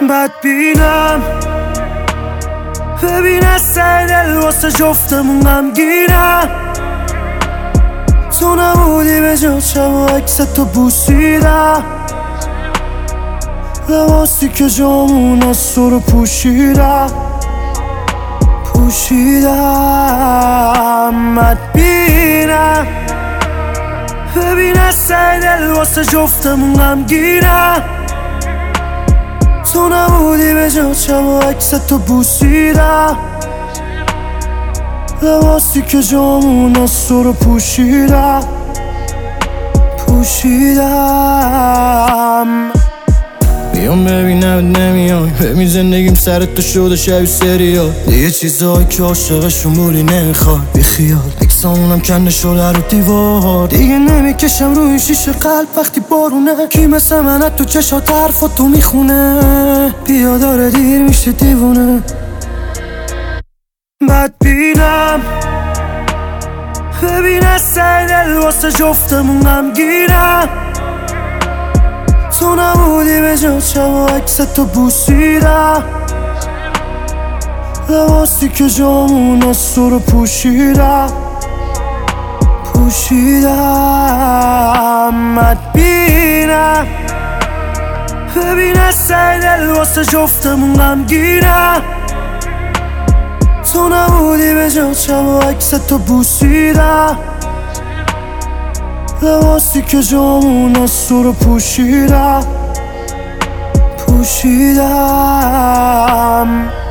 بدبینم ببین از سر دل واسه جفتمون غمگینم. تو نبودی به جا شب و عکستو بوسیدم، لباسی که جامون از تو رو پوشیدم بدبینم ببین از سر دل واسه جفتمون غمگینم. تو نبودی به جا شب و عکستو بوسیدم، لباسی که جامون از تو رو پوشیدم بیام ببینم نمیای، ببین زندگیم سر تو شده شبیه سریال. دیگه چیزایی که عاشقشون بودی نمیخوای بیخیال، اکسامونم کنده شده رو دیوار. دیگه نمیکشم روی شیشه قلب وقتی بارونه، کی مثل من تو چشات حرفاتو میخونه. بیا داره دیر میشه دیوونه. بدبینم ببین از سر دل واسه جفتمون غمگینم. تو نبودی به جا شب و عکستو بوسیدم، لباسی که جامون از تو رو پوشیدم بدبینم ببین از سر دل واسه جفتمون غمگینم. تو نبودی به جا شب و عکستو بوسیدم، لباسی که جامون از تو رو پوشیدم